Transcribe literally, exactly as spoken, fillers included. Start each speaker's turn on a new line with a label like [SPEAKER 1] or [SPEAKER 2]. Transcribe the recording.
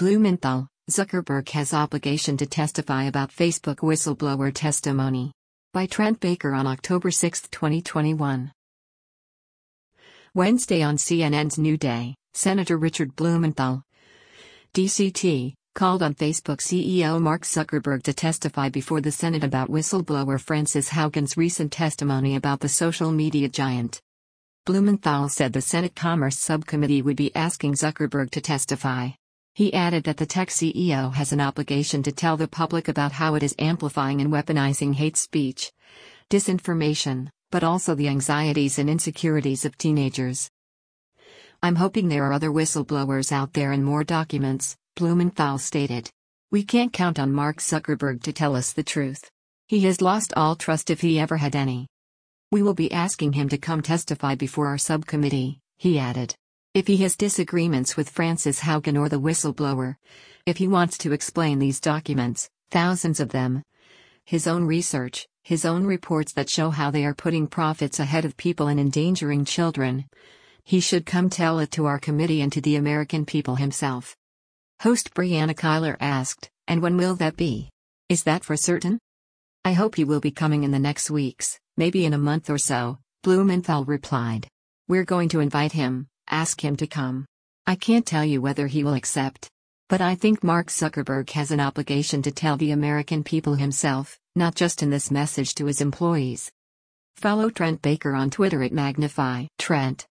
[SPEAKER 1] Blumenthal, Zuckerberg has obligation to testify about Facebook whistleblower testimony. By Trent Baker on October sixth, twenty twenty-one. Wednesday on C N N's New Day, Senator Richard Blumenthal, D C T, called on Facebook C E O Mark Zuckerberg to testify before the Senate about whistleblower Frances Haugen's recent testimony about the social media giant. Blumenthal said the Senate Commerce Subcommittee would be asking Zuckerberg to testify. He added that the tech C E O has an obligation to tell the public about how it is amplifying and weaponizing hate speech, disinformation, but also the anxieties and insecurities of teenagers. "I'm hoping there are other whistleblowers out there and more documents," Blumenthal stated. "We can't count on Mark Zuckerberg to tell us the truth. He has lost all trust if he ever had any. We will be asking him to come testify before our subcommittee," he added. "If he has disagreements with Frances Haugen or the whistleblower, if he wants to explain these documents, thousands of them, his own research, his own reports that show how they are putting profits ahead of people and endangering children, he should come tell it to our committee and to the American people himself." Host Brianna Keilar asked, "And when will that be? Is that for certain?" "I hope he will be coming in the next weeks, maybe in a month or so," Blumenthal replied. "We're going to invite him, ask him to come. I can't tell you whether he will accept. But I think Mark Zuckerberg has an obligation to tell the American people himself, not just in this message to his employees." Follow Trent Baker on Twitter at Magnify Trent.